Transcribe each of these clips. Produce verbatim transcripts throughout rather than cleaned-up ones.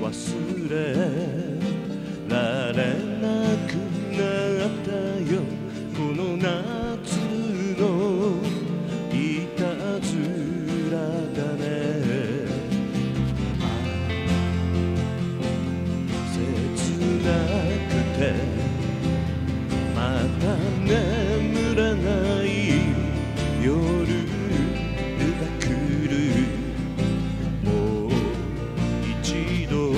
忘れられなくなったよこの夏のいたずらだね切なくてまた眠れない夜が来るもう一度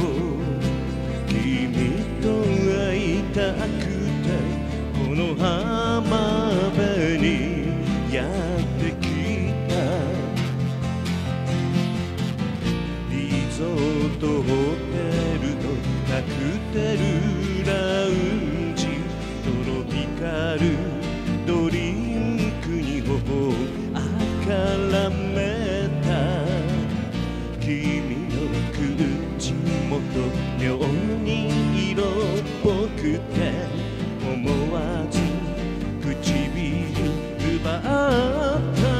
君と会いたくてこの浜辺にやってきたリゾートホテルのカクテルラウンジトロピカルドリンクに頬あからめた君の口元妙に色っぽくて思わず唇奪った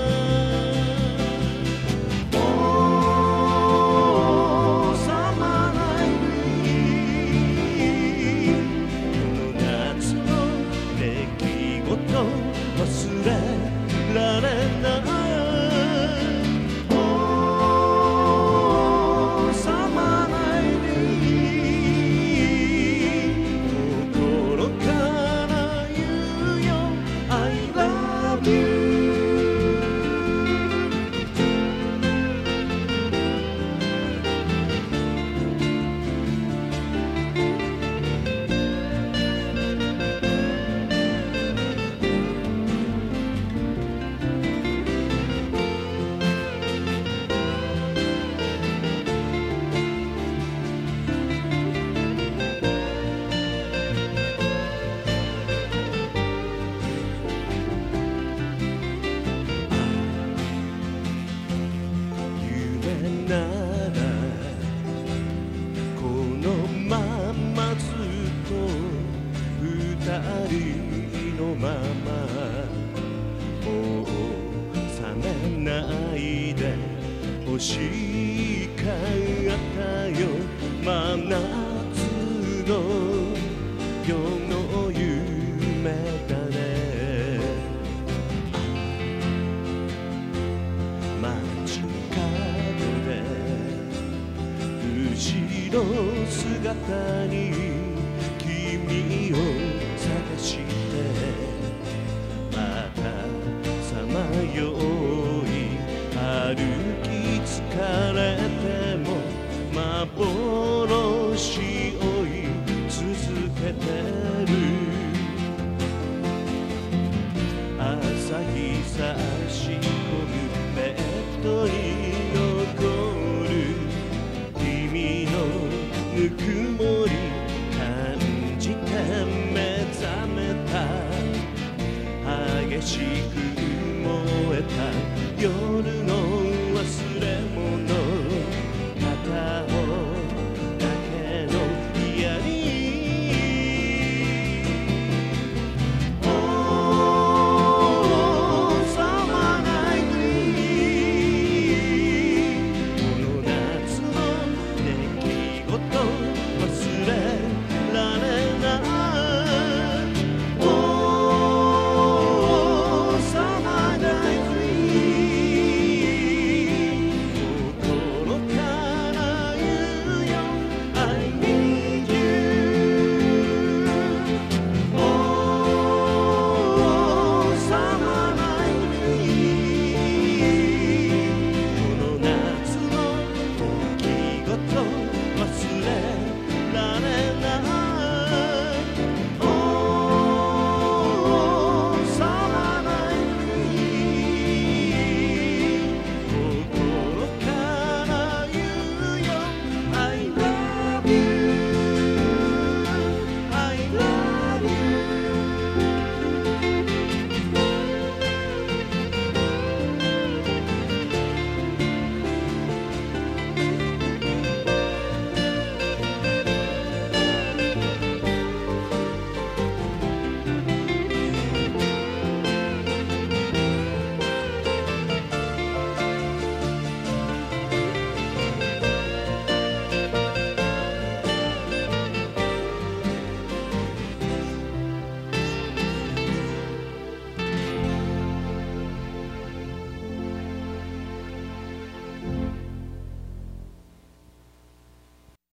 忘れられない収まない心から言うよ I love youならこのままずっと二人のままもう冷めないで欲しかったよ真夏の夜の夢だね街後ろ姿に君を探してまたさまよい歩き疲れても幻追い続けてる朝日差し込むベッドに残るぬくもり